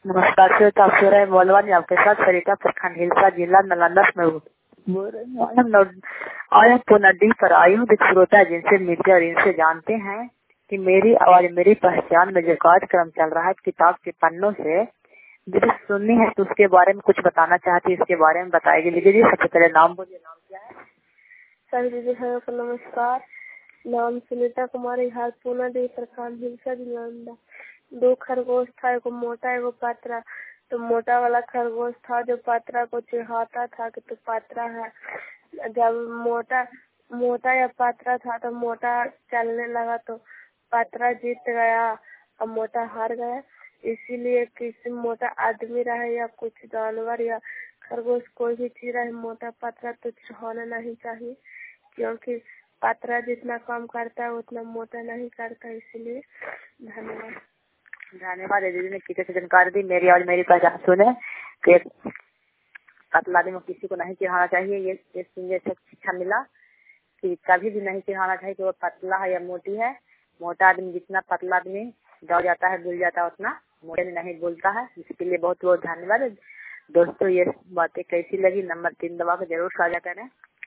नमस्कार श्रोता, सूर्य मोलवानी आपके साथ सरिता प्रखंड हिलसा जिला नालंदा में बोल रही हूँ। आज हम पुनः पर आई हूँ श्रोता जिनसे मिलते और इनसे जानते हैं कि मेरी आवाज मेरी पहचान में जो कार्यक्रम चल रहा है किताब के पन्नों से जिसे सुननी है तो उसके बारे में कुछ बताना चाहती है, इसके बारे में बताएगी। लीजिए जी, सबसे पहले नाम बोलिए। नाम क्या है? सभी दीदी को नमस्कार। नाम सुनीता कुमारी, हाथ पूना देवी प्रखंड हिलसा जिला। 2 खरगोश था, एगो मोटा एगो पात्रा। तो मोटा वाला खरगोश था जो पात्रा को चिढ़ाता था कि तू पात्रा है। जब मोटा या पात्रा था तो मोटा चलने लगा तो पात्रा जीत गया और मोटा हार गया। इसीलिए किसी मोटा आदमी रहे या कुछ जानवर या खरगोश कोई भी चीज रहे, मोटा पात्रा तो होना नहीं चाहिए, क्योंकि पात्रा जितना काम करता है उतना मोटा नहीं करता। इसीलिए धन्यवाद दीदी ने किसी से जानकारी दी। मेरी और मेरी पहचान सुने कि पतला आदमी किसी को नहीं चिढ़ाना चाहिए। ये सुनने से शिक्षा मिला कि कभी भी नहीं चिढ़ाना चाहिए कि वो पतला है या मोटी है। मोटा आदमी जितना पतला आदमी दौड़ जाता है भूल जाता है उतना मोटे में नहीं बोलता है। इसके लिए बहुत बहुत धन्यवाद दोस्तों। ये बातें कैसी लगी नंबर 3 दबा कर जरूर साझा करें।